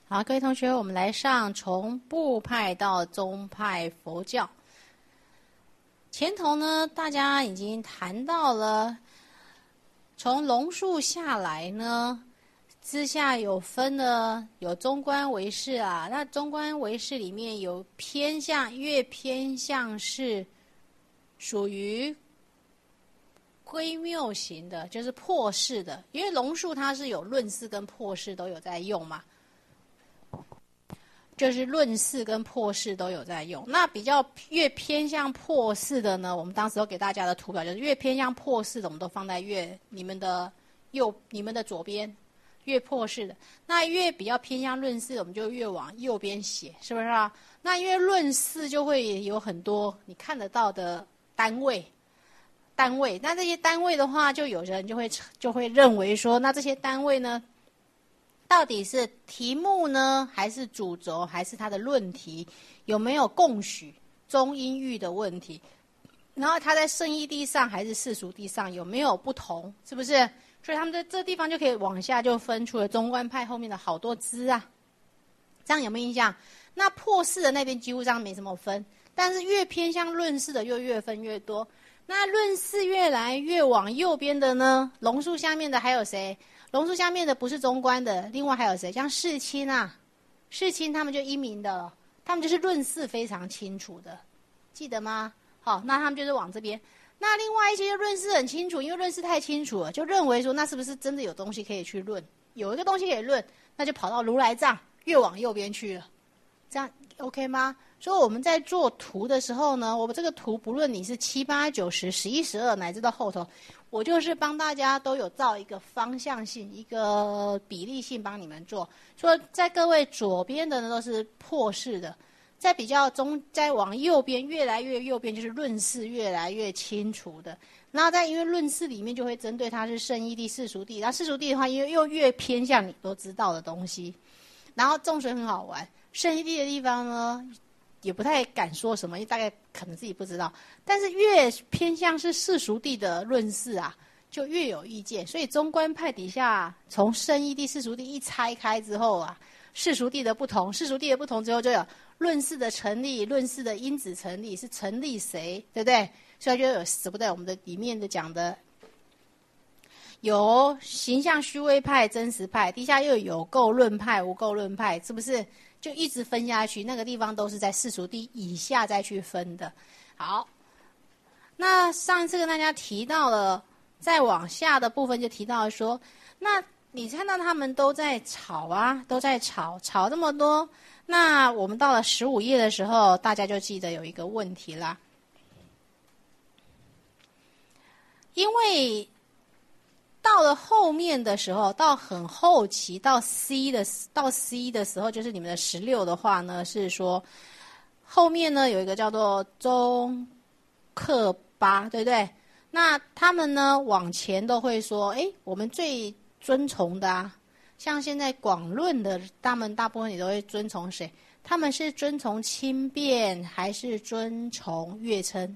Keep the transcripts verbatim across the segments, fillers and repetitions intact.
好，各位同学，我们来上从部派到宗派佛教。前头呢，大家已经谈到了，从龙树下来呢，之下有分了，有中观唯识啊。那中观唯识里面有偏向，越偏向是属于归谬型的，就是破释的。因为龙树它是有论释跟破释都有在用嘛。就是论释跟破释都有在用，那比较越偏向破释的呢，我们当时有给大家的图表就是越偏向破释的，我们都放在越你们的右、你们的左边，越破释的。那越比较偏向论释的，我们就越往右边写，是不是啊？那因为论释就会有很多你看得到的单位，单位，那这些单位的话，就有人就会就会认为说，那这些单位呢？到底是题目呢，还是主轴，还是它的论题有没有共许中音域的问题？然后它在圣义地上还是世俗地上有没有不同？是不是？所以他们在这地方就可以往下就分出了中观派后面的好多支啊。这样有没有印象？那破释的那边几乎上没什么分，但是越偏向论释的又越分越多。那论释越来越往右边的呢，龙树下面的还有谁？龙树下面的不是中观的，另外还有谁？像世亲啊，世亲他们就一明的了，他们就是论释非常清楚的，记得吗？好，那他们就是往这边。那另外一些论释很清楚，因为论释太清楚了，就认为说那是不是真的有东西可以去论？有一个东西可以论，那就跑到如来藏，越往右边去了，这样 OK 吗？所以我们在做图的时候呢，我们这个图不论你是七八九十十一十二乃至到后头，我就是帮大家都有照一个方向性、一个比例性帮你们做。所以在各位左边的呢都是破释的，在比较中，再往右边越来越右边就是论释越来越清楚的。然后在因为论释里面就会针对它是圣义地、世俗地，然后世俗地的话又又越偏向你都知道的东西。然后重水很好玩，圣义地的地方呢，也不太敢说什么，因为大概可能自己不知道。但是越偏向是世俗地的论释啊，就越有意见。所以中观派底下，从圣义地、世俗地一拆开之后啊，世俗地的不同，世俗地的不同之后就有论释的成立，论释的因子成立，是成立谁，对不对？所以就有死不对我们的里面的讲的。有形象虚伪派、真实派，底下又有垢论派、无垢论派，是不是？就一直分下去，那个地方都是在世俗地以下再去分的。好，那上一次跟大家提到了，再往下的部分就提到了说，那你看到他们都在吵啊，都在吵，吵这么多。那我们到了十五页的时候，大家就记得有一个问题啦，因为到了后面的时候，到很后期，到 C 的到 C 的时候，就是你们的十六的话呢，是说后面呢有一个叫做中克巴，对不对？那他们呢往前都会说，哎，我们最尊崇的啊，像现在广论的，他们大部分也都会尊崇谁？他们是尊崇轻便还是尊崇乐称？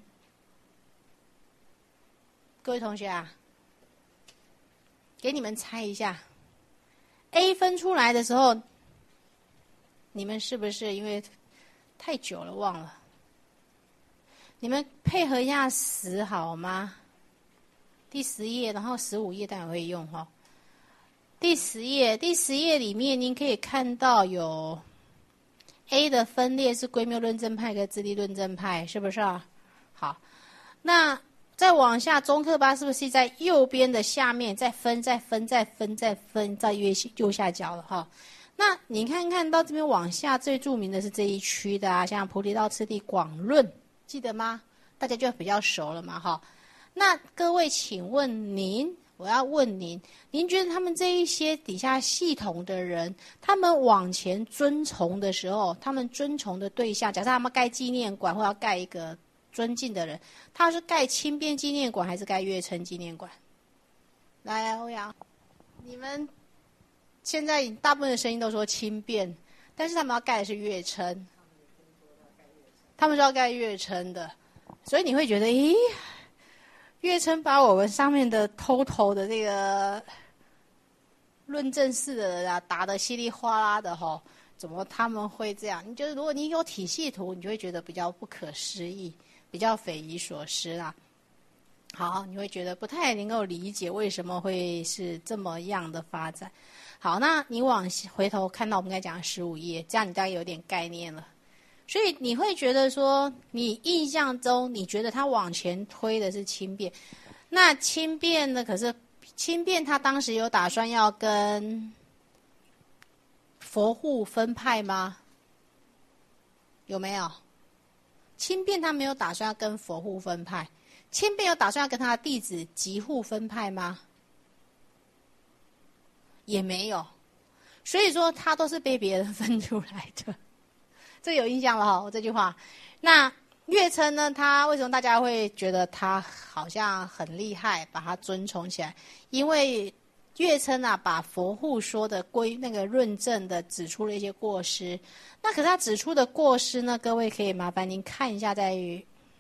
各位同学啊，给你们猜一下 ，A 分出来的时候，你们是不是因为太久了忘了？你们配合一下十好吗？第十页，然后十五页待会会用哈、哦。第十页，第十页里面您可以看到有 A 的分裂是归谬论证派跟自力论证派，是不是啊？好，那再往下，中克巴是不是在右边的下面再分、再分、再分、再分，在右右下角了哈？那你看看到这边往下最著名的是这一区的啊，像菩提道次第广论，记得吗？大家就比较熟了嘛哈。那各位，请问您，我要问您，您觉得他们这一些底下系统的人，他们往前尊崇的时候，他们尊崇的对象，假设他们盖纪念馆或要盖一个尊敬的人，他是盖轻便纪念馆还是盖乐称纪念馆？来，欧阳，你们现在大部分的声音都说轻便，但是他们要盖的是乐称，他们是要盖乐称的，所以你会觉得，咦，乐称把我们上面的偷偷的这个论证式的人啊打得稀里哗啦的吼， 怎么他们会这样？你就是如果你有体系图，你就会觉得比较不可思议，比较匪夷所思啦。好，你会觉得不太能够理解为什么会是这么样的发展。好，那你往回头看到我们刚才讲的十五页，这样你大概有点概念了。所以你会觉得说，你印象中你觉得他往前推的是轻便，那轻便呢？可是轻便他当时有打算要跟佛护分派吗？有没有？轻便他没有打算要跟佛护分派，轻便有打算要跟他的弟子吉护分派吗？也没有。所以说他都是被别人分出来的。这有印象了哈，我这句话。那月称呢？他为什么大家会觉得他好像很厉害，把他尊崇起来？因为月称啊，把佛护说的归那个论证的指出了一些过失。那可是他指出的过失呢？各位可以麻烦您看一下，在于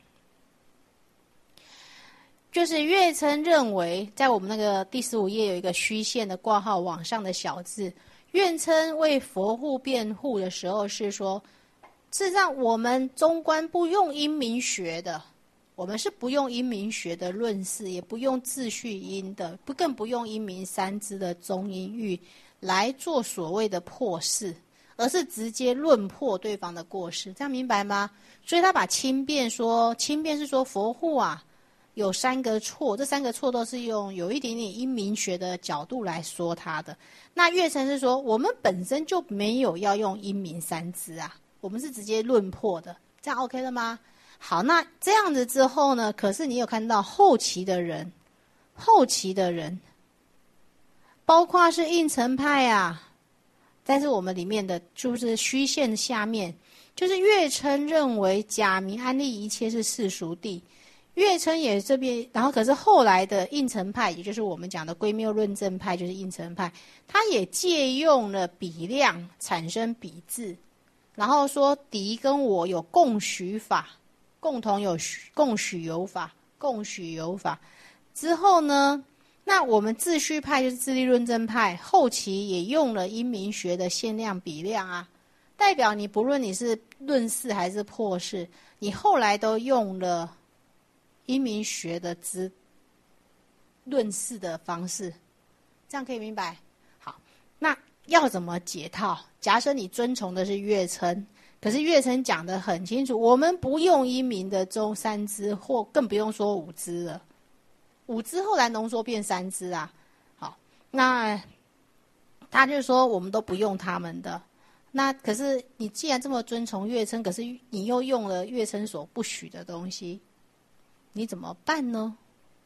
就是月称认为，在我们那个第十五页有一个虚线的挂号往上的小字，月称为佛护辩护的时候是说。事实上，我们中观不用音明学的，我们是不用音明学的论事，也不用自序音的，不更不用音明三支的中音域来做所谓的破事，而是直接论破对方的过失，这样明白吗？所以他把轻辩说，轻辩是说佛护啊有三个错，这三个错都是用有一点点音明学的角度来说他的。那月称是说，我们本身就没有要用音明三支啊。我们是直接论破的，这样 OK 了吗？好，那这样子之后呢？可是你有看到后期的人，后期的人，包括是应成派啊，但是我们里面的就是虚线下面，就是月称认为假名安立一切是世俗谛，月称也这边，然后可是后来的应成派，也就是我们讲的归谬论证派，就是应成派，他也借用了比量产生比字。然后说敌跟我有共许法，共同有共许有法，共许有法之后呢，那我们自序派就是自力论证派，后期也用了因明学的限量比量啊，代表你不论你是论事还是破事，你后来都用了因明学的之论事的方式，这样可以明白？好，那要怎么解套？假设你遵从的是月称，可是月称讲得很清楚，我们不用因明的中三支，或更不用说五支了。五支后来浓缩变三支啊。好，那他就说我们都不用他们的。那可是你既然这么遵从月称，可是你又用了月称所不许的东西，你怎么办呢？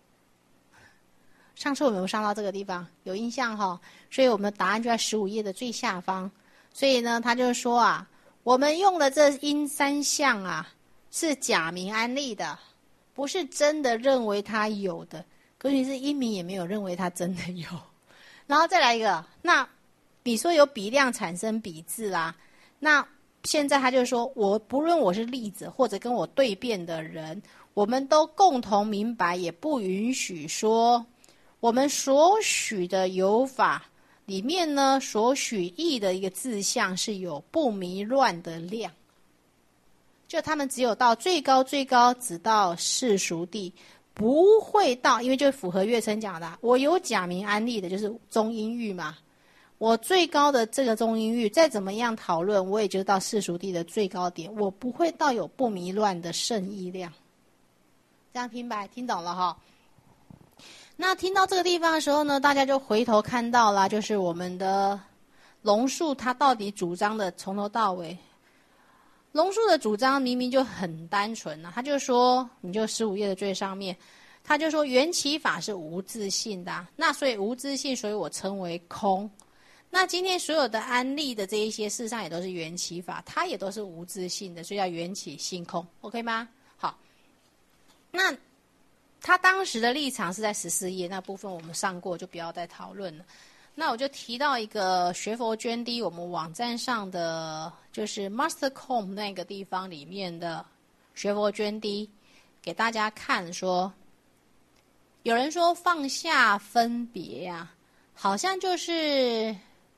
上次我们有没有上到这个地方？有印象哈，所以我们的答案就在十五页的最下方。所以呢，他就说啊，我们用的这因三项啊，是假名安立的，不是真的认为他有的。可是是因明也没有认为他真的有。然后再来一个，那你说有比量产生比字啦，那现在他就说，我不论我是例子或者跟我对辩的人，我们都共同明白，也不允许说。我们所许的有法里面呢，所许义的一个字项是有不迷乱的量，就他们只有到最高最高只到世俗谛，不会到，因为就符合月称讲的，我有假名安立的，就是中音域嘛。我最高的这个中音域，再怎么样讨论，我也就到世俗谛的最高点，我不会到有不迷乱的圣义量。这样明白？听懂了哈？那听到这个地方的时候呢，大家就回头看到了，就是我们的龙树他到底主张的从头到尾，龙树的主张明明就很单纯啊，他就说，你就十五页的最上面，他就说缘起法是无自性的、啊，那所以无自性，所以我称为空。那今天所有的安立的这一些，事实上也都是缘起法，它也都是无自性的，所以叫缘起性空 ，OK 吗？好，那。他当时的立场是在十四页那部分，我们上过，就不要再讨论了。那我就提到一个学佛捐滴，我们网站上的就是 Mastercom 那个地方里面的学佛捐滴，给大家看说，有人说放下分别呀、啊，好像就是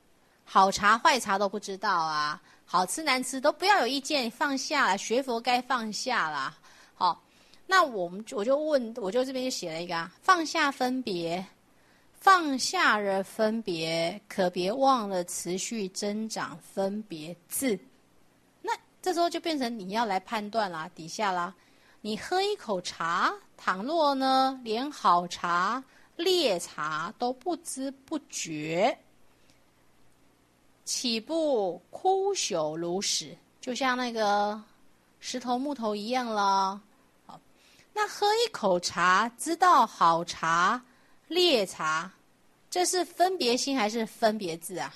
好茶坏茶都不知道啊，好吃难吃都不要有意见，放下了，学佛该放下啦。好，那我们我就问，我就这边就写了一个啊，放下分别，放下了分别，可别忘了持续增长分别字。那这时候就变成你要来判断啦，底下啦，你喝一口茶，倘若呢连好茶劣茶都不知不觉，岂不枯朽如石？就像那个石头木头一样了。好，那喝一口茶，知道好茶劣茶，这是分别心还是分别字啊？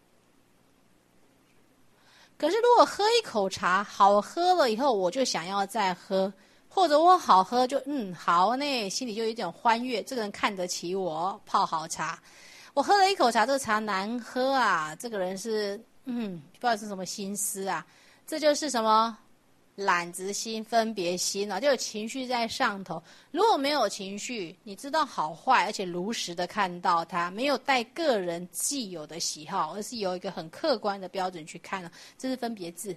可是如果喝一口茶好喝了以后，我就想要再喝，或者我好喝就嗯好呢，心里就有一点欢悦，这个人看得起我泡好茶。我喝了一口茶，这个茶难喝啊，这个人是嗯不知道是什么心思啊，这就是什么懒执心、分别心啊，就有情绪在上头。如果没有情绪，你知道好坏，而且如实的看到它，没有带个人既有的喜好，而是有一个很客观的标准去看了，这是分别字。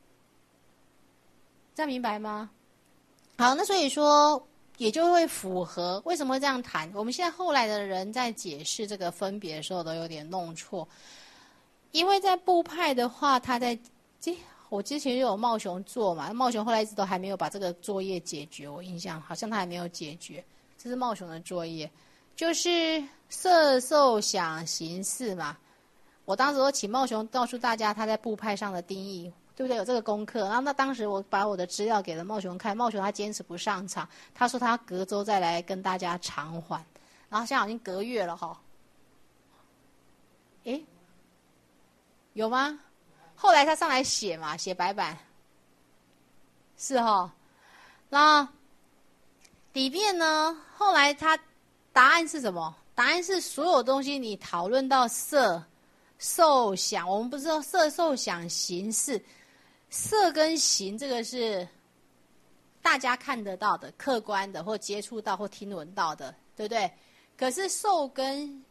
这样明白吗？好，那所以说也就会符合为什么会这样谈。我们现在后来的人在解释这个分别的时候都有点弄错，因为在部派的话，他在我之前就有茂雄做嘛，茂雄后来一直都还没有把这个作业解决，我印象好像他还没有解决，这是茂雄的作业，就是色受想行识嘛。我当时都请茂雄告诉大家他在部派上的定义，对不对？有这个功课。然后那当时我把我的资料给了茂雄看，茂雄他坚持不上场，他说他隔周再来跟大家偿还。然后现在已经隔月了哈，诶，有吗？后来他上来写嘛，写白板，是哈。那里面呢，后来他答案是什么？答案是所有东西你讨论到色、受、想，我们不是说色、受、想、行、识，色跟行这个是大家看得到的、客观的，或接触到或听闻到的，对不对？可是受跟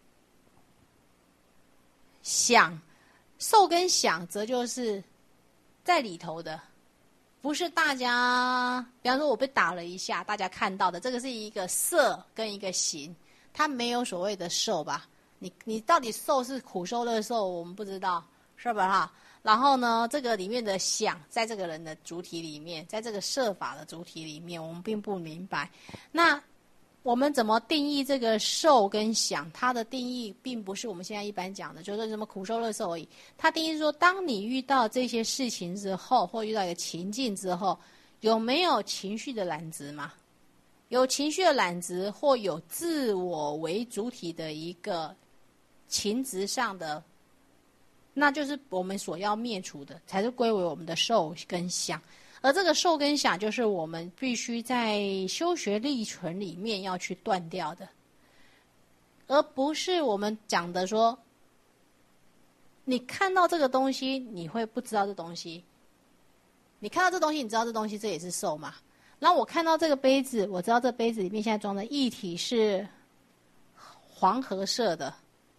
想。受跟想则就是在里头的，不是大家，比方说我被打了一下，大家看到的，这个是一个色跟一个行，它没有所谓的受吧？你你到底受是苦受乐受，我们不知道，是吧哈？然后呢，这个里面的想，在这个人的主体里面，在这个设法的主体里面，我们并不明白。那我们怎么定义这个受跟想？它的定义并不是我们现在一般讲的，就是什么苦受乐受而已。它定义是说，当你遇到这些事情之后，或遇到一个情境之后，有没有情绪的染执嘛？有情绪的染执，或有自我为主体的一个情执上的，那就是我们所要灭除的，才是归为我们的受跟想。而这个受跟想，就是我们必须在修学历程里面要去断掉的，而不是我们讲的说，你看到这个东西，你会不知道这东西；你看到这东西，你知道这东西，这也是受嘛。然后我看到这个杯子，我知道这杯子里面现在装的液体是黄褐色的，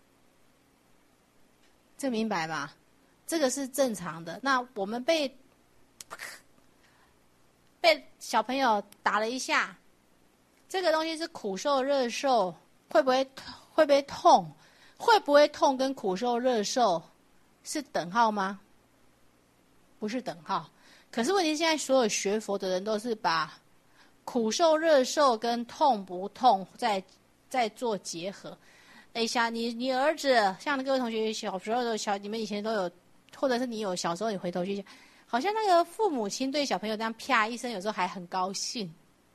这明白吗？这个是正常的。那我们被被小朋友打了一下，这个东西是苦受热受，会不会会不会痛？会不会痛跟苦受热受是等号吗？不是等号。可是问题现在所有学佛的人都是把苦受热受跟痛不痛在在做结合。哎，像你你儿子，像各位同学小时候的小，你们以前都有，或者是你有小时候你回头去想，好像那个父母亲对小朋友这样啪一声，有时候还很高兴，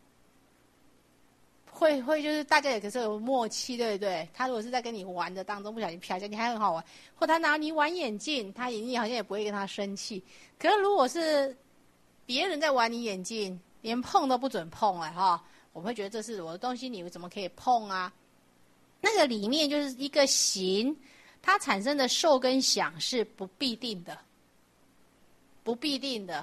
会会就是大家也可是有默契，对不对？他如果是在跟你玩的当中不小心啪一下，你还很好玩，或他拿你玩眼镜，他你好像也不会跟他生气。可是如果是别人在玩你眼镜，连碰都不准碰了哈，我们会觉得这是我的东西，你怎么可以碰啊？那个里面就是一个行，它产生的受跟想是不必定的。不必定的，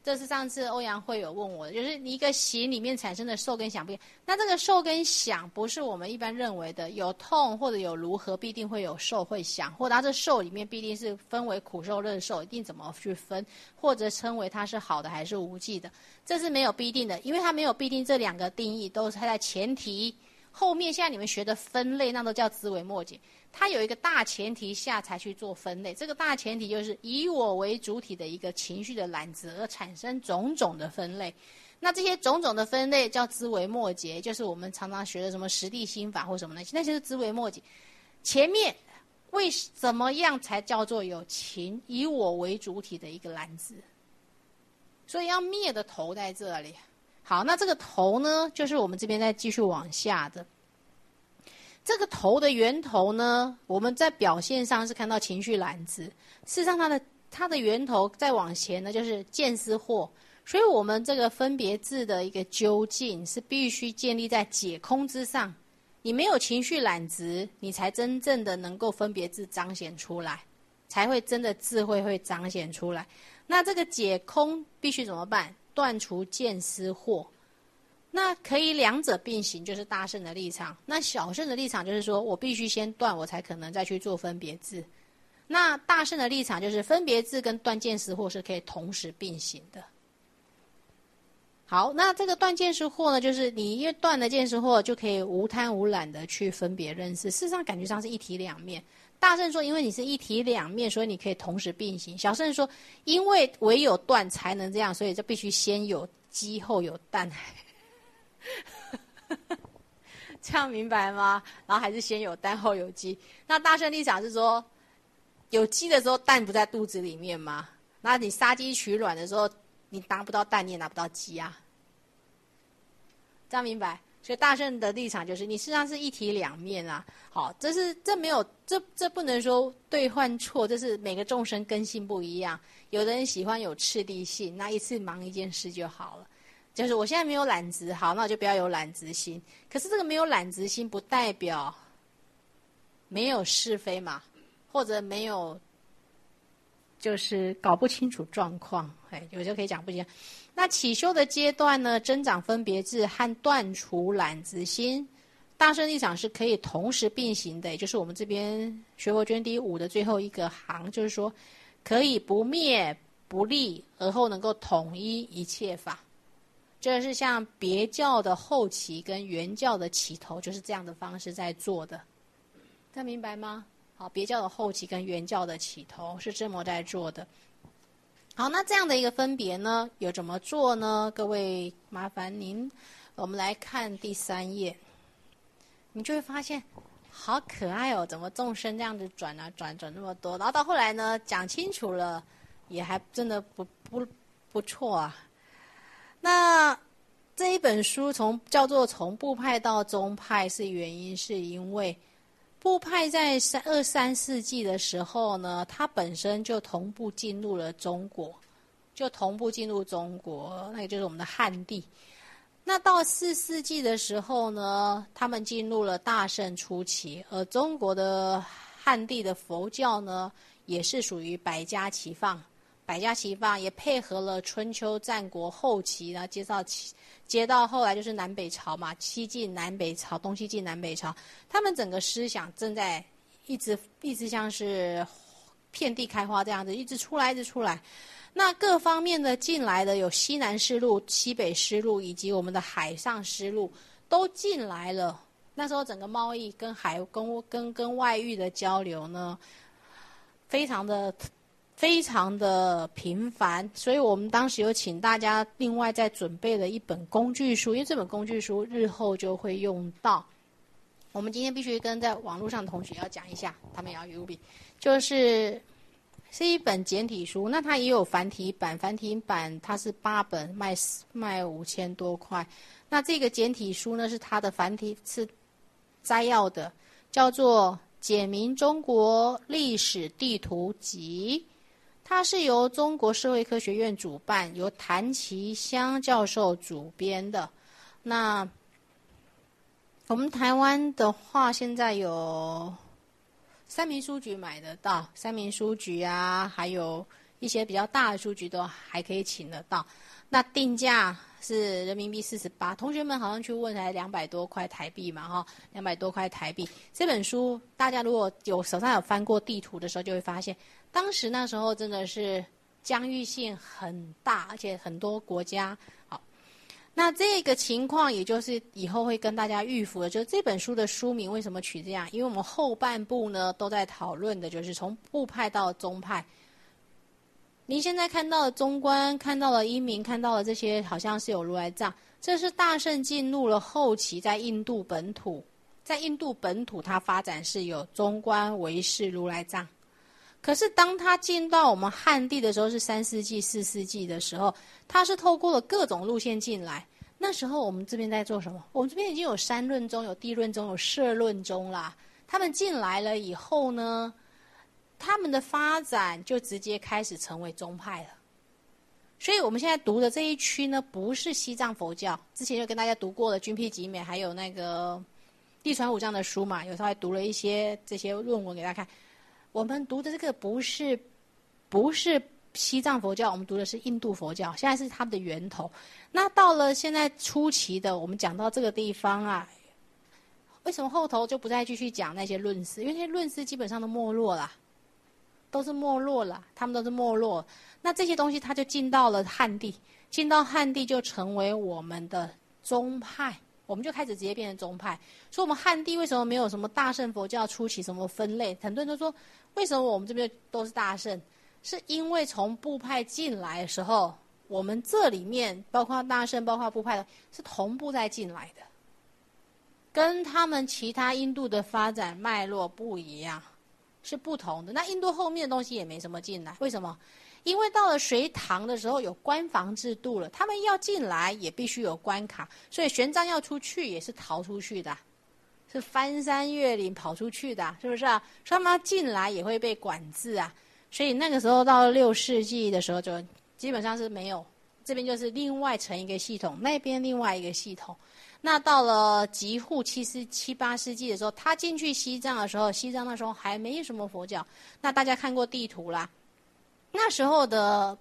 这是上次欧阳慧有问我的，就是一个形里面产生的受跟想不一样。那这个受跟想不是我们一般认为的有痛或者有如何必定会有受会想，或者它这受里面必定是分为苦受乐受，一定怎么去分，或者称为它是好的还是无记的，这是没有必定的，因为它没有必定这两个定义都是它在前提后面。现在你们学的分类那都叫枝微末节，它有一个大前提下才去做分类，这个大前提就是以我为主体的一个情绪的揽子而产生种种的分类。那这些种种的分类叫枝微末节，就是我们常常学的什么实地心法或什么那些，那些是枝微末节。前面为怎么样才叫做有情以我为主体的一个揽子？所以要灭的头在这里。好，那这个头呢，就是我们这边再继续往下的。这个头的源头呢，我们在表现上是看到情绪揽子，事实上它的它的源头再往前呢，就是见思惑。所以我们这个分别字的一个究竟是必须建立在解空之上。你没有情绪揽子，你才真正的能够分别字彰显出来，才会真的智慧会彰显出来。那这个解空必须怎么办？断除见思惑。那可以两者并行，就是大圣的立场。那小圣的立场就是说我必须先断，我才可能再去做分别字。那大圣的立场就是分别字跟断见思惑是可以同时并行的。好，那这个断见思惑呢，就是你因为断了见思惑，就可以无贪无懒的去分别认识。事实上感觉上是一体两面。大圣说因为你是一体两面，所以你可以同时并行。小圣说因为唯有断才能这样，所以这必须先有鸡后有蛋。这样明白吗？然后还是先有蛋后有鸡。那大圣立场是说，有鸡的时候蛋不在肚子里面吗？那你杀鸡取卵的时候，你拿不到蛋，你也拿不到鸡啊。这样明白？所以大圣的立场就是，你事实上是一体两面啊。好，这是这没有这这不能说对换错，这是每个众生根性不一样。有的人喜欢有次第性，那一次忙一件事就好了。就是我现在没有懒执，好，那我就不要有懒执心。可是这个没有懒执心，不代表没有是非嘛，或者没有就是搞不清楚状况，哎，有时候可以讲不清。那起修的阶段呢，增长分别智和断除懒执心，大圣立场是可以同时并行的，也就是我们这边学佛卷第五的最后一个行，就是说可以不灭不立，而后能够统一一切法。这是像别教的后期跟原教的起头，就是这样的方式在做的，大家明白吗？好，别教的后期跟原教的起头是这么在做的。好，那这样的一个分别呢，有怎么做呢？各位麻烦您，我们来看第三页，你就会发现好可爱哦，怎么众生这样子转啊转转那么多，然后到后来呢，讲清楚了，也还真的不不不错啊。那这一本书从叫做从部派到宗派，是原因是因为部派在三二三世纪的时候呢，它本身就同步进入了中国，就同步进入中国，那也就是我们的汉地。那到四世纪的时候呢，他们进入了大乘初期，而中国的汉地的佛教呢，也是属于百家齐放。百家齐放也配合了春秋战国后期，然后接到接到后来就是南北朝嘛，西晋南北朝，东西晋南北朝，他们整个思想正在一直一直像是遍地开花这样子，一直出来一直出来。那各方面的进来的有西南丝路、西北丝路以及我们的海上丝路都进来了。那时候整个贸易跟海跟跟跟外域的交流呢，非常的。非常的频繁，所以我们当时有请大家另外再准备了一本工具书，因为这本工具书日后就会用到。我们今天必须跟在网络上的同学要讲一下，他们也要有笔，就是是一本简体书，那它也有繁体版，繁体版它是八本，卖卖五千多块。那这个简体书呢，是它的繁体是摘要的，叫做《简明中国历史地图集》。它是由中国社会科学院主办，由谭其香教授主编的。那我们台湾的话，现在有三民书局买得到，三民书局啊，还有一些比较大的书局都还可以请得到。那定价是人民币四十八，同学们好像去问才两百多块台币嘛，哈，两百多块台币。这本书大家如果有手上有翻过地图的时候，就会发现，当时那时候真的是疆域性很大，而且很多国家。好，那这个情况也就是以后会跟大家预伏的，就是这本书的书名为什么取这样？因为我们后半部呢都在讨论的就是从部派到宗派。您现在看到的中观，看到了英明，看到了这些，好像是有如来藏。这是大乘进入了后期，在印度本土，在印度本土它发展是有中观、唯识、如来藏。可是当它进到我们汉地的时候，是三世纪、四世纪的时候，它是透过了各种路线进来。那时候我们这边在做什么？我们这边已经有三论宗、有地论宗、有摄论宗啦。他们进来了以后呢，他们的发展就直接开始成为宗派了。所以我们现在读的这一区呢，不是西藏佛教，之前就跟大家读过了军辟集美，还有那个地传五藏的书嘛，有时候还读了一些这些论文给大家看。我们读的这个不是不是西藏佛教，我们读的是印度佛教，现在是他们的源头。那到了现在初期的，我们讲到这个地方啊，为什么后头就不再继续讲那些论师？因为那些论师基本上都没落了。都是没落了，他们都是没落。那这些东西它就进到了汉地，进到汉地就成为我们的宗派，我们就开始直接变成宗派。所以我们汉地为什么没有什么大乘佛教初期什么分类？很多人都说，为什么我们这边都是大乘？是因为从部派进来的时候，我们这里面包括大乘、包括部派的，是同步在进来的，跟他们其他印度的发展脉络不一样。是不同的。那印度后面的东西也没什么进来，为什么？因为到了隋唐的时候有关防制度了，他们要进来也必须有关卡，所以玄奘要出去也是逃出去的，是翻山越岭跑出去的，是不是啊？所以他们要进来也会被管制啊。所以那个时候到了六世纪的时候，就基本上是没有，这边就是另外成一个系统，那边另外一个系统。那到了吉护七世七八世纪的时候，他进去西藏的时候，西藏那时候还没什么佛教。那大家看过地图啦，那时候的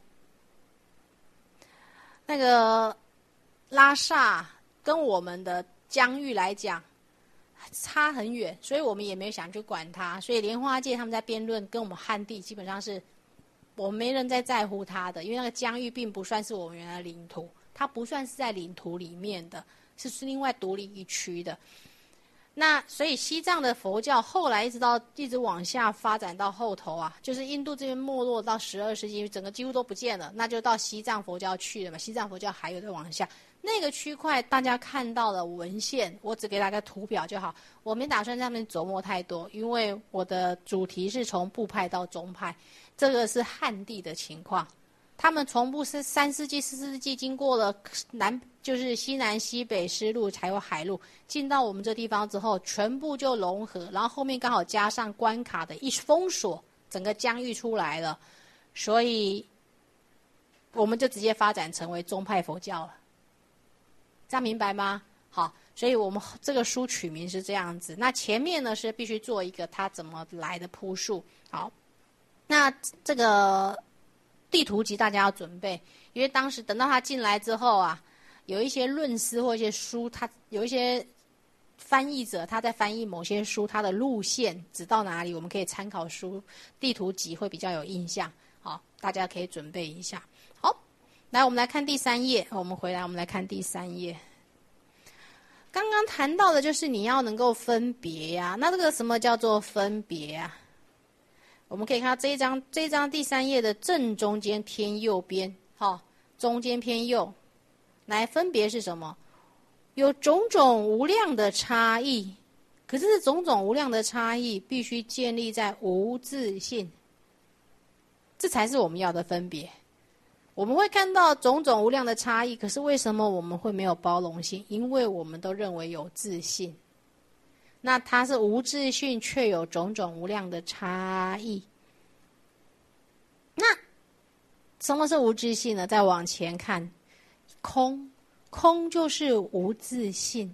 那个拉萨跟我们的疆域来讲差很远，所以我们也没有想去管它。所以莲花界他们在辩论，跟我们汉地基本上是我们没人在在乎它的，因为那个疆域并不算是我们原来的领土，它不算是在领土里面的。是另外独立一区的。那所以西藏的佛教后来一直到一直往下发展到后头啊，就是印度这边没落到十二世纪，整个几乎都不见了，那就到西藏佛教去了嘛。西藏佛教还有在往下那个区块，大家看到了文献，我只给大家图表就好，我没打算在上面琢磨太多，因为我的主题是从部派到宗派，这个是汉地的情况。他们从不是三世纪、四世纪经过了南，就是西南、西北丝路，才有海路，进到我们这地方之后，全部就融合，然后后面刚好加上关卡的一封锁，整个疆域出来了，所以我们就直接发展成为宗派佛教了。这样明白吗？好，所以我们这个书取名是这样子。那前面呢是必须做一个它怎么来的铺述。好，那这个地图集大家要准备，因为当时等到他进来之后啊，有一些论师或一些书，他有一些翻译者他在翻译某些书，他的路线指到哪里，我们可以参考书地图集会比较有印象。好，大家可以准备一下。好，来我们来看第三页，我们回来我们来看第三页。刚刚谈到的就是你要能够分别呀、啊，那这个什么叫做分别啊？我们可以看到这一张，这一张第三页的正中间偏右边，好、哦，中间偏右，来分别是什么？有种种无量的差异，可是这种种无量的差异必须建立在无自性，这才是我们要的分别。我们会看到种种无量的差异，可是为什么我们会没有包容性？因为我们都认为有自性。那它是无自性，却有种种无量的差异。那什么是无自性呢？再往前看，空，空就是无自性。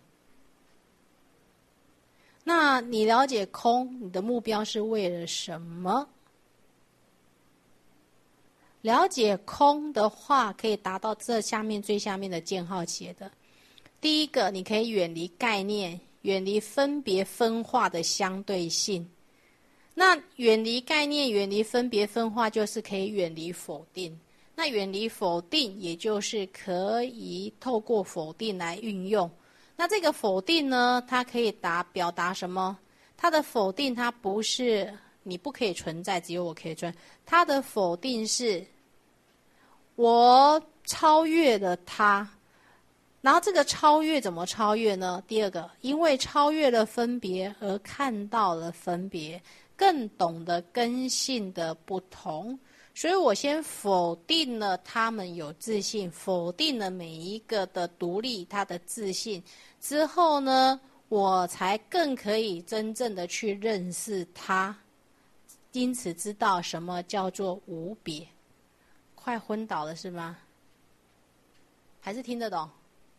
那你了解空，你的目标是为了什么？ 了解空的话，可以达到这下面最下面的箭号写的。第一个，你可以远离概念，远离分别分化的相对性。那远离概念，远离分别分化，就是可以远离否定。那远离否定，也就是可以透过否定来运用。那这个否定呢，它可以达表达什么？它的否定，它不是你不可以存在，只有我可以存在。它的否定是，我超越了它。然后这个超越怎么超越呢？第二个，因为超越了分别而看到了分别，更懂得根性的不同。所以我先否定了他们有自信，否定了每一个的独立，他的自信之后呢，我才更可以真正的去认识他，因此知道什么叫做无别。快昏倒了是吗？还是听得懂？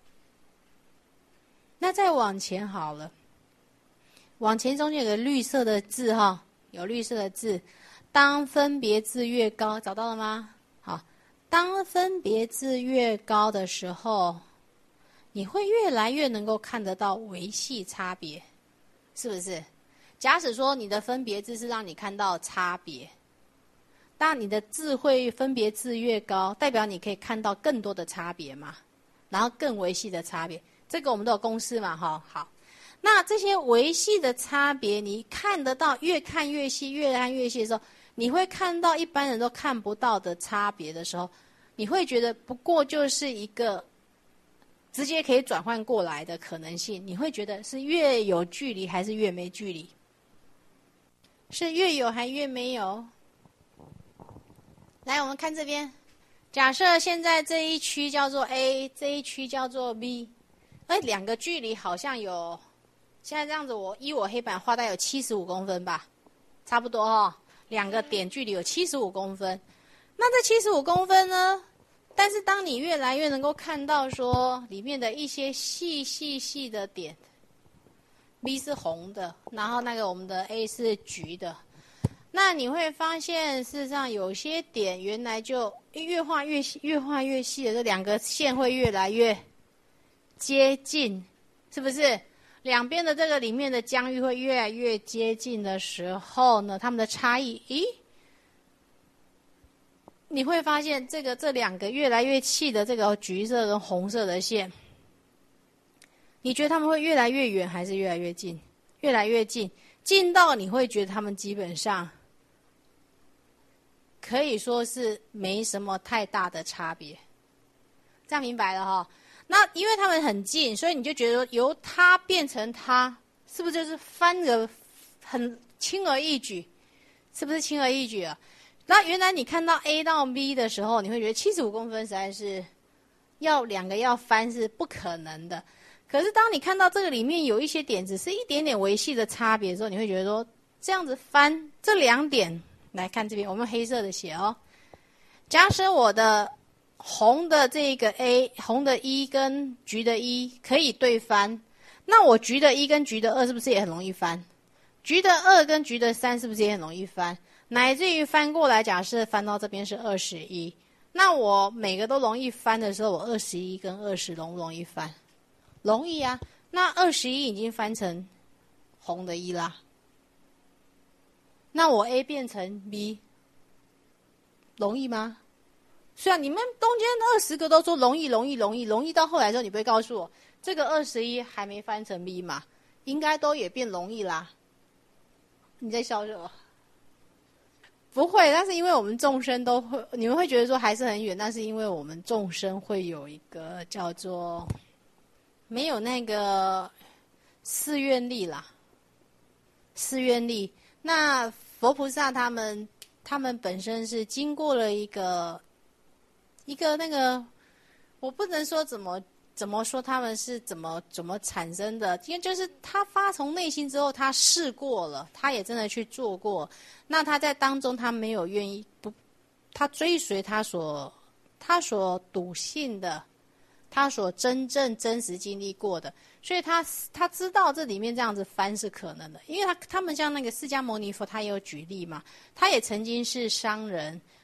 那再往前好了，往前中间有个绿色的字哈，有绿色的字。当分别字越高，找到了吗？好，当分别字越高的时候，你会越来越能够看得到维系差别，是不是？假使说你的分别字是让你看到差别，当你的智慧分别字越高，代表你可以看到更多的差别嘛，然后更维系的差别。这个我们都有公式嘛，哈，好。那这些维系的差别，你看得到，越看越细，越看越细的时候，你会看到一般人都看不到的差别的时候，你会觉得不过就是一个直接可以转换过来的可能性。你会觉得是越有距离还是越没距离？是越有还越没有？来，我们看这边，假设现在这一区叫做 A， 这一区叫做 B。哎，两个距离好像有，现在这样子我，我依我黑板画大概有七十五公分吧，差不多哦。两个点距离有七十五公分，那这七十五公分呢？但是当你越来越能够看到说里面的一些细细细的点 ，B 是红的，然后那个我们的 A 是橘的，那你会发现事实上有些点原来就越画越细，越画越细的，这两个线会越来越接近，是不是？两边的这个里面的疆域会越来越接近的时候呢，它们的差异，咦，你会发现这个这两个越来越细的这个橘色跟红色的线，你觉得它们会越来越远还是越来越近？越来越近，近到你会觉得它们基本上可以说是没什么太大的差别，这样明白了哈？那因为它们很近，所以你就觉得由它变成它，是不是就是翻个很轻而易举？是不是轻而易举啊？那原来你看到 A 到 B 的时候，你会觉得七十五公分实在是要两个要翻是不可能的。可是当你看到这个里面有一些点只是一点点维系的差别的时候，你会觉得说这样子翻这两点，来看这边，我们用黑色的写哦。假设我的红的这个 A， 红的一跟橘的一可以对翻，那我橘的一跟橘的二是不是也很容易翻？橘的二跟橘的三是不是也很容易翻？乃至于翻过来，假设翻到这边是二十一，那我每个都容易翻的时候，我二十一跟二十容不容易翻？容易啊。那二十一已经翻成红的一啦，那我 A 变成 B， 容易吗？虽然你们中间二十个都说容易容易容易容易，到后来的时候你不会告诉我这个二十一还没翻成 B 嘛，应该都也变容易啦。你在笑什么？不会，但是因为我们众生都会，你们会觉得说还是很远，但是因为我们众生会有一个叫做没有那个誓愿力啦，誓愿力。那佛菩萨他们他们本身是经过了一个一个那个，我不能说怎么怎么说他们是怎么怎么产生的，因为就是他发从内心之后，他试过了，他也真的去做过。那他在当中，他没有愿意不，他追随他所他所笃信的，他所真正真实经历过的，所以他他知道这里面这样子翻是可能的，因为他他们像那个释迦牟尼佛，他也有举例嘛，他也曾经是商人。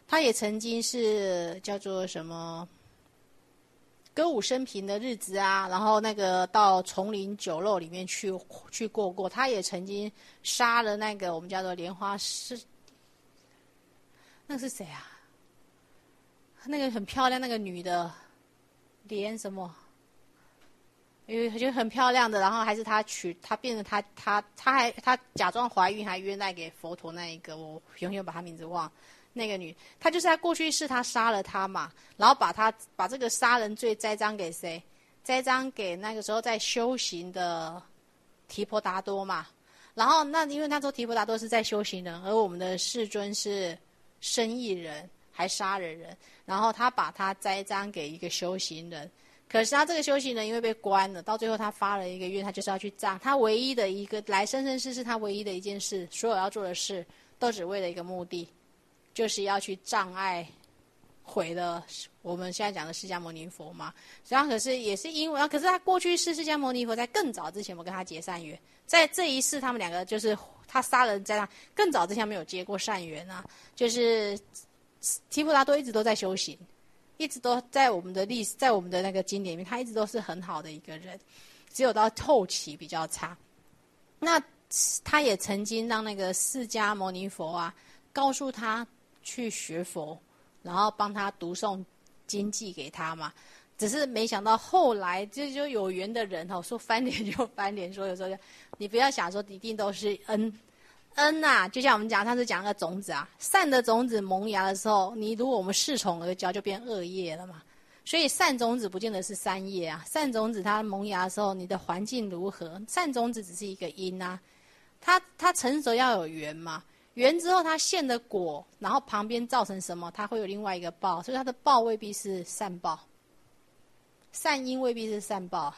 他也曾经是叫做什么歌舞升平的日子啊，然后那个到丛林酒肉里面去去过过。他也曾经杀了那个我们叫做莲花是那是谁啊？那个很漂亮那个女的，莲什么？因为就很漂亮的，然后还是他娶，他变成他他他还他假装怀孕，还约带给佛陀那一个，我永远把他名字忘了。那个女，她就是在过去世他杀了他嘛，然后把他把这个杀人罪栽赃给谁？栽赃给那个时候在修行的提婆达多嘛。然后那因为那时候提婆达多是在修行人，而我们的世尊是生意人，还杀了人，然后他把他栽赃给一个修行人。可是他这个修行人因为被关了，到最后他发了一个愿，他就是要去葬。他唯一的一个来生生世世他唯一的一件事，所有要做的事都只为了一个目的，就是要去障碍毁了我们现在讲的释迦牟尼佛嘛。然后可是也是因为，可是他过去世释迦牟尼佛在更早之前我跟他结善缘，在这一世他们两个就是他杀人在他更早之前没有结过善缘啊，就是提婆达多一直都在修行。一直都在我们的历史，在我们的那个经典里面，他一直都是很好的一个人，只有到后期比较差。那他也曾经让那个释迦牟尼佛啊，告诉他去学佛，然后帮他读诵经记给他嘛。只是没想到后来就就有缘的人哦，说翻脸就翻脸，说有时候你不要想说一定都是恩。恩啊，就像我们讲，上次讲那个种子啊，善的种子萌芽的时候，你如果我们恃宠而骄，就变恶业了嘛。所以善种子不见得是善业啊，善种子它萌芽的时候，你的环境如何，善种子只是一个因啊，它它成熟要有缘嘛，缘之后它现的果，然后旁边造成什么，它会有另外一个报，所以它的报未必是善报，善因未必是善报。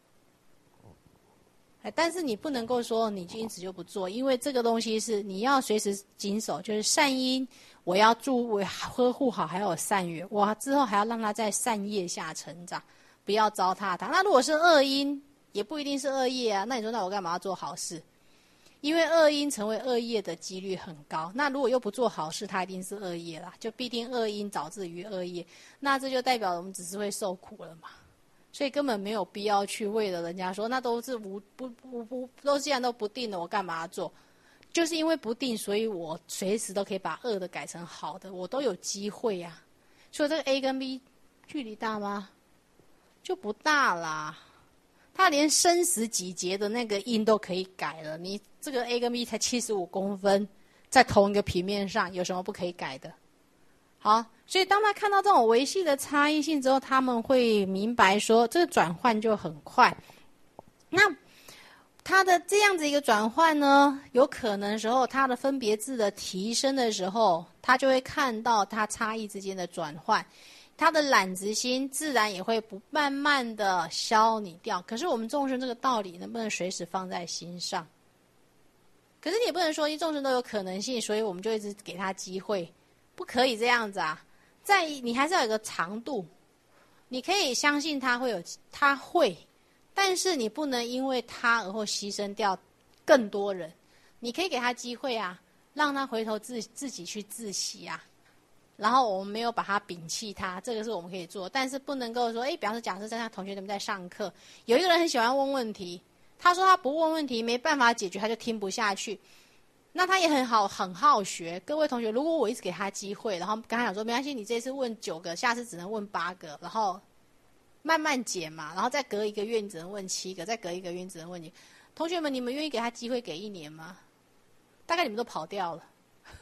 但是你不能够说你因此就不做，因为这个东西是你要随时谨守，就是善因我要注我呵护好，还有善缘，我之后还要让他在善业下成长，不要糟蹋他。那如果是恶因，也不一定是恶业啊，那你说那我干嘛要做好事？因为恶因成为恶业的几率很高，那如果又不做好事，它一定是恶业啦，就必定恶因导致于恶业，那这就代表我们只是会受苦了嘛。所以根本没有必要去为了人家说那都是无不不不都既然都不定了，我干嘛要做？就是因为不定，所以我随时都可以把恶的改成好的，我都有机会呀、啊。所以这个 A 跟 B 距离大吗？就不大啦。他连生死几劫的那个因都可以改了，你这个 A 跟 B 才七十五公分，在同一个平面上，有什么不可以改的？好，所以当他看到这种微细的差异性之后，他们会明白说，这个转换就很快。那他的这样子一个转换呢，有可能时候他的分别智的提升的时候，他就会看到他差异之间的转换，他的懒执心自然也会不慢慢的消弭掉。可是我们众生这个道理能不能随时放在心上？可是你也不能说一众生都有可能性，所以我们就一直给他机会。不可以这样子啊，在你还是要有个长度，你可以相信他会有，他会，但是你不能因为他而后牺牲掉更多人。你可以给他机会啊，让他回头自自己去自省啊，然后我们没有把他摒弃他，这个是我们可以做，但是不能够说，哎，比方说假设在他同学们在上课，有一个人很喜欢问问题，他说他不问问题没办法解决，他就听不下去。那他也很好，很好学。各位同学，如果我一直给他机会，然后跟他讲说，没关系，你这次问九个，下次只能问八个，然后慢慢减嘛，然后再隔一个月你只能问七个，再隔一个月你只能问你。同学们，你们愿意给他机会给一年吗？大概你们都跑掉了，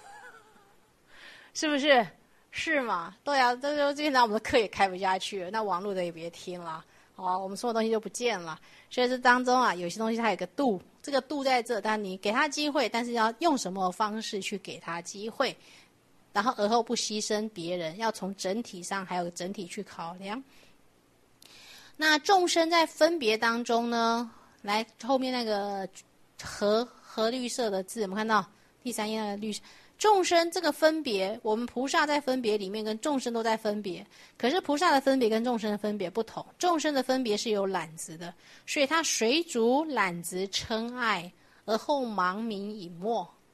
是不是？是嘛？对啊，这就现在我们的课也开不下去了，那网络的也别听了。好，我们所有东西就不见了。所以这当中啊，有些东西它有个度，这个度在这，但你给他机会，但是要用什么方式去给他机会，然后而后不牺牲别人，要从整体上还有整体去考量。那众生在分别当中呢，来后面那个和和绿色的字，我们看到第三页那个绿色。众生这个分别，我们菩萨在分别里面跟众生都在分别，可是菩萨的分别跟众生的分别不同。众生的分别是有懒执的，所以他随逐懒执嗔爱，而后盲冥隐没。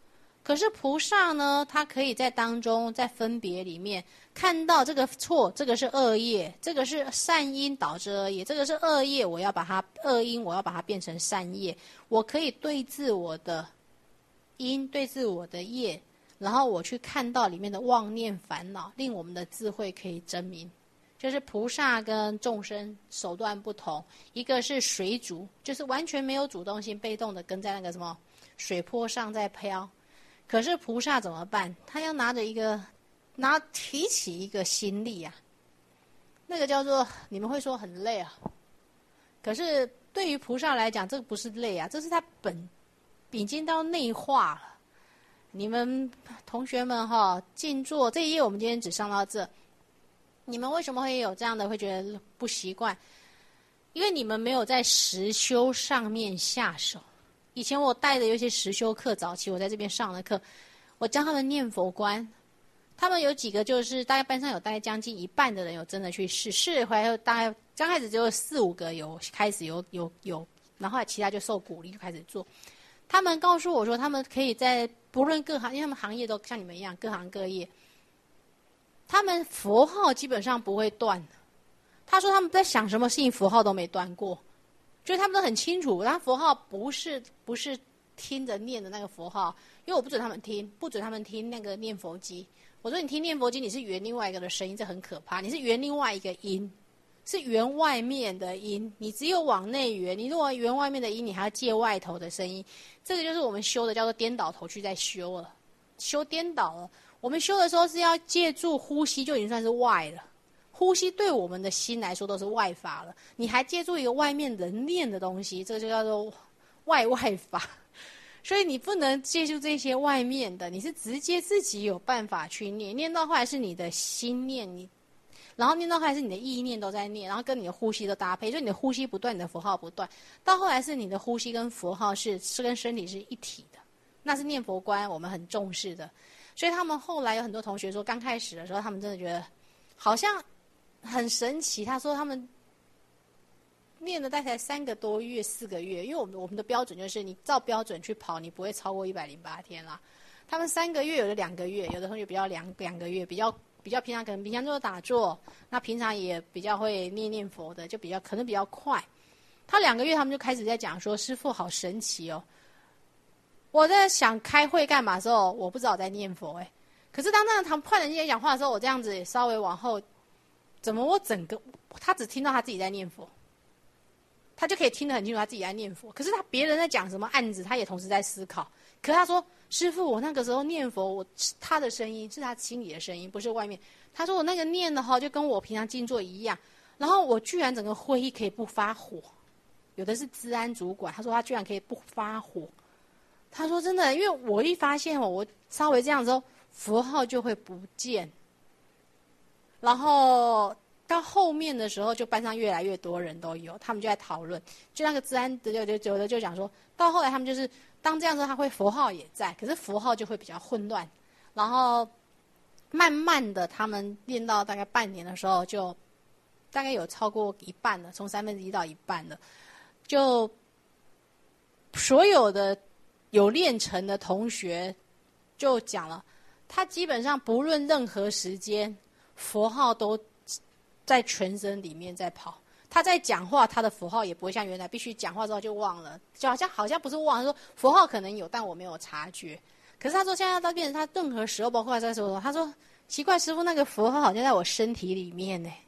可是菩萨呢，他可以在当中，在分别里面看到这个错，这个是恶业，这个是善因导致恶业，这个是恶业，我要把它恶因，我要把它变成善业。我可以对治我的因，对治我的业，然后我去看到里面的妄念烦恼，令我们的智慧可以真明。就是菩萨跟众生手段不同，一个是水主，就是完全没有主动性，被动的跟在那个什么水波上在飘。可是菩萨怎么办？他要拿着一个，拿提起一个心力啊，那个叫做你们会说很累啊，可是对于菩萨来讲，这个不是累啊，这是他本已经到内化了。你们同学们哈，静坐这一页我们今天只上到这，你们为什么会有这样的会觉得不习惯？因为你们没有在实修上面下手。以前我带的有一些实修课，早期我在这边上的课，我教他们念佛观，他们有几个就是大概班上有大概将近一半的人有真的去试，试回来后大概刚开始只有四五个有开始有有有，然后后来其他就受鼓励就开始做。他们告诉我说，他们可以在不论各行，因为他们行业都像你们一样各行各业，他们佛号基本上不会断。他说他们在想什么事情，佛号都没断过。就是他们都很清楚，他佛号不是不是听着念的那个佛号，因为我不准他们听，不准他们听那个念佛机。我说你听念佛机，你是圆另外一个的声音，这很可怕。你是圆另外一个音，是圆外面的音。你只有往内圆，你如果圆外面的音，你还要借外头的声音。这个就是我们修的叫做颠倒头去在修了，修颠倒了。我们修的时候是要借助呼吸，就已经算是外了。呼吸对我们的心来说都是外法了，你还借助一个外面人念的东西，这个就叫做外外法。所以你不能借助这些外面的，你是直接自己有办法去念，念到后来是你的心念，你然后念到后来是你的意念都在念，然后跟你的呼吸都搭配，所以你的呼吸不断，你的佛号不断，到后来是你的呼吸跟佛号是是跟身体是一体的，那是念佛观我们很重视的。所以他们后来有很多同学说，刚开始的时候他们真的觉得好像很神奇，他说他们念了大概三个多月、四个月，因为我们我们的标准就是你照标准去跑，你不会超过一百零八天啦。他们三个月，有的两个月，有的同学比较两两个月，比较比较平常，可能平常就是打坐，那平常也比较会念念佛的，就比较可能比较快。他两个月，他们就开始在讲说：“师父好神奇哦！”我在想开会干嘛的时候，我不知道我在念佛哎。可是当那他们换人家讲话的时候，我这样子稍微往后。怎么我整个他只听到他自己在念佛，他就可以听得很清楚他自己在念佛。可是他别人在讲什么案子，他也同时在思考。可是他说：“师父，我那个时候念佛，我他的声音是他心里的声音，不是外面。”他说：“我那个念的哈，就跟我平常静坐一样。然后我居然整个会议可以不发火，有的是治安主管，他说他居然可以不发火。他说真的，因为我一发现我稍微这样之后，佛号就会不见。”然后到后面的时候，就班上越来越多人都有，他们就在讨论，就那个治安的就就有的就讲说，到后来他们就是当这样子，他会佛号也在，可是佛号就会比较混乱，然后慢慢的他们练到大概半年的时候，就大概有超过一半了，从三分之一到一半了，就所有的有练成的同学就讲了，他基本上不论任何时间。佛号都在全身里面在跑，他在讲话，他的佛号也不会像原来必须讲话之后就忘了，就好像好像不是忘了，说佛号可能有，但我没有察觉。可是他说现在到变成他任何时候，包括在时候，他说奇怪，师父那个佛号好像在我身体里面呢，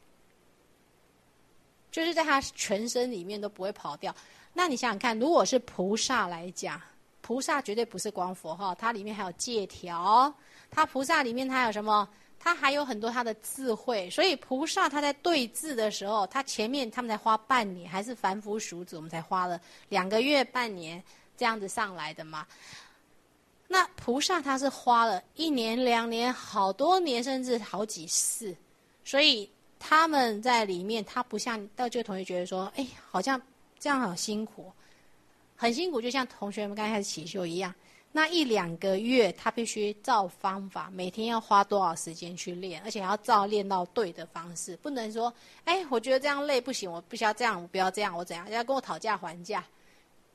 就是在他全身里面都不会跑掉。那你想想看，如果是菩萨来讲，菩萨绝对不是光佛号，它里面还有戒条，它菩萨里面它有什么？他还有很多他的智慧，所以菩萨他在对治的时候，他前面他们才花半年，还是凡夫俗子，我们才花了两个月、半年这样子上来的嘛。那菩萨他是花了一年、两年、好多年，甚至好几世，所以他们在里面，他不像到这个同学觉得说，哎，好像这样好辛苦，很辛苦，就像同学们刚开始起修一样。那一两个月，他必须照方法，每天要花多少时间去练，而且还要照练到对的方式，不能说，哎，我觉得这样累不行，我不需要这样，我不要这样，我怎样，要跟我讨价还价。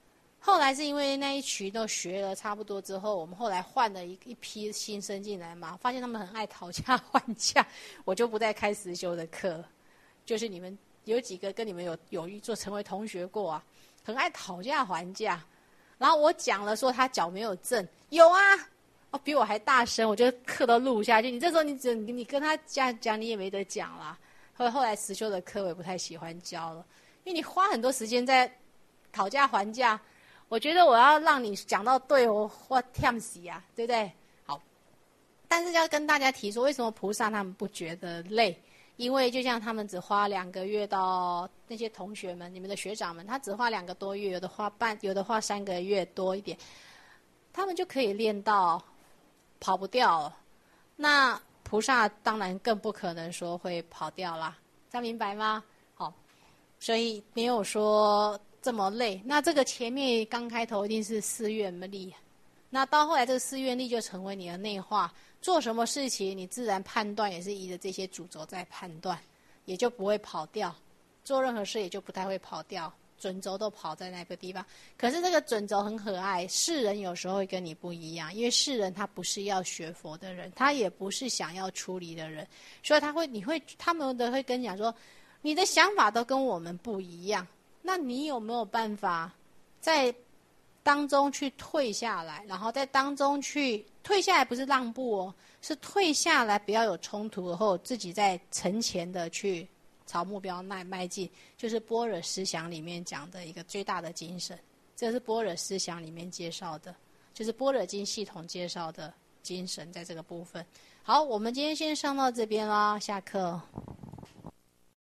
后来是因为那一群都学了差不多之后，我们后来换了一一批新生进来嘛，发现他们很爱讨价还价，我就不再开实修的课。就是你们有几个跟你们有有做成为同学过啊，很爱讨价还价。然后我讲了说他脚没有正，有啊，哦比我还大声，我就课都录下去。你这时候你只你跟他讲讲，你也没得讲啦。后后来实修的课我也不太喜欢教了，因为你花很多时间在讨价还价。我觉得我要让你讲到对，我我忝死啊，对不对？好，但是要跟大家提说，为什么菩萨他们不觉得累？因为就像他们只花两个月到那些同学们，你们的学长们，他只花两个多月，有的花半，有的花三个月多一点，他们就可以练到跑不掉了。那菩萨当然更不可能说会跑掉啦，这样明白吗？好，所以没有说这么累。那这个前面刚开头一定是四愿力，那到后来这个四愿力就成为你的内化，做什么事情你自然判断也是依着这些主轴在判断，也就不会跑掉，做任何事也就不太会跑掉，准轴都跑在那个地方。可是这个准轴很可爱，世人有时候会跟你不一样，因为世人他不是要学佛的人，他也不是想要出离的人，所以他会你会他们的会跟你讲说，你的想法都跟我们不一样，那你有没有办法在当中去退下来，然后在当中去退下来，不是让步哦，是退下来，不要有冲突，然后自己在沉潜的去朝目标迈迈进，就是般若思想里面讲的一个最大的精神。这是般若思想里面介绍的，就是般若经系统介绍的精神，在这个部分。好，我们今天先上到这边啦，下课。